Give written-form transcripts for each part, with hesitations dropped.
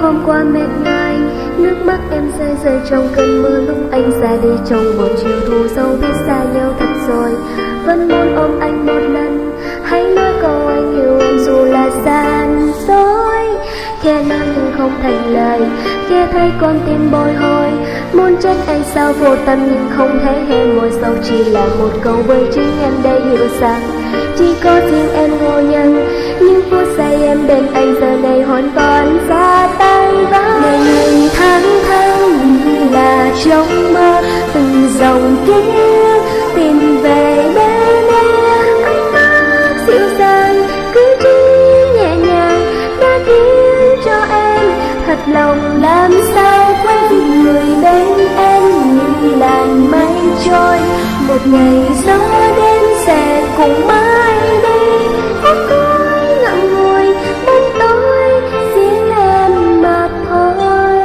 hôm qua mệt nhoài, nước mắt em rơi rơi trong cơn mưa lúc anh ra đi trong một chiều thu sâu. Biết xa nhau thật rồi, vẫn muốn ôm anh một lần, hãy nói câu anh yêu em dù là gian dối. Khe nói nhưng không thành lời, khe thấy con tim bồi hồi, muốn trách anh sao vô tâm nhưng không thể hé môi sâu. Chỉ là một câu với chính em đây hiểu rằng chỉ có riêng em ngộ nhận những phút giây em bên anh giờ này hoàn toàn xa tay vắng. Ngày tháng như là trong mơ, từng dòng ký tìm về bên em. Ánh mắt dịu dàng, cử chỉ nhẹ nhàng đã khiến cho em thật lòng làm sao quên. Vì người bên em như làn mây trôi, một ngày gió đến sẽ cùng mãi đi. Em cõi ngậm ngùi bóng tối riêng em mà thôi.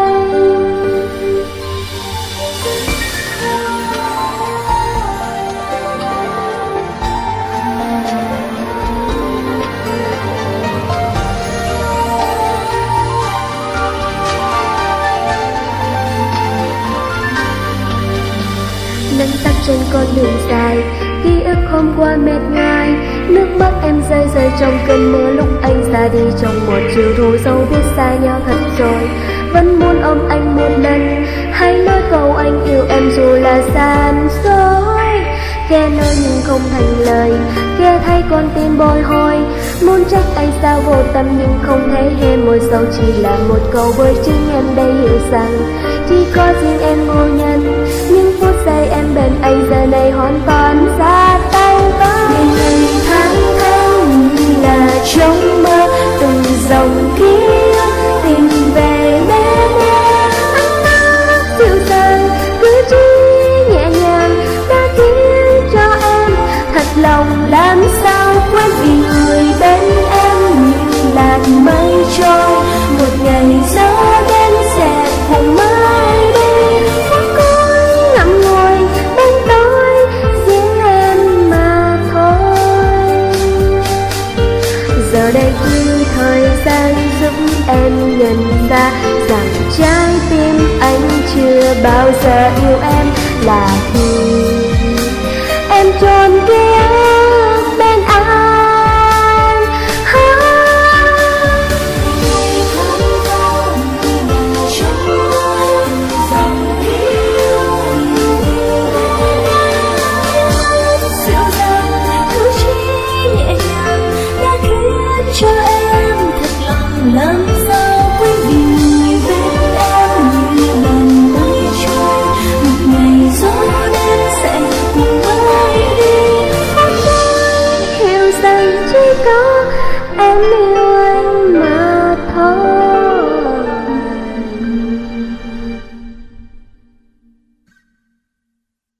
Nắng tắt trên con đường dài, ký ức hôm qua mệt nhoài, nước mắt em rơi rơi trong cơn mưa lúc anh ra đi trong một chiều thu sâu. Biết xa nhau thật rồi, vẫn muốn ôm anh một lần, hãy nói câu anh yêu em dù là gian dối. Khe nói nhưng không thành lời, khe thấy con tim bồi hồi, muốn trách anh sao vô tâm nhưng không thể hé môi sâu. Chỉ là một câu với chính em đây hiểu rằng chỉ có riêng em ngộ nhận những phút giây em bên anh giờ này hoàn toàn xa tay vắng. Ngày tháng như là trong mơ, từng dòng ký ức tìm về bên em. Ánh mắt dịu dàng, cử chỉ nhẹ nhàng đã khiến cho em thật lòng làm sao quên. Vì người bên em như làn mây trôi, một ngày gió đến sẽ cùng mãi đi. Em cõi ngậm ngùi bóng tối riêng em mà thôi. Giờ đây khi thời gian giúp em nhận ra rằng trái tim anh chưa bao giờ yêu em, là khi em tròn ký ức bên anh. Cho em thật lòng làm sao quên. Vì người bên em như làn mây trôi, một ngày gió đến sẽ cùng mãi đi. Em hiểu rằng chỉ có em yêu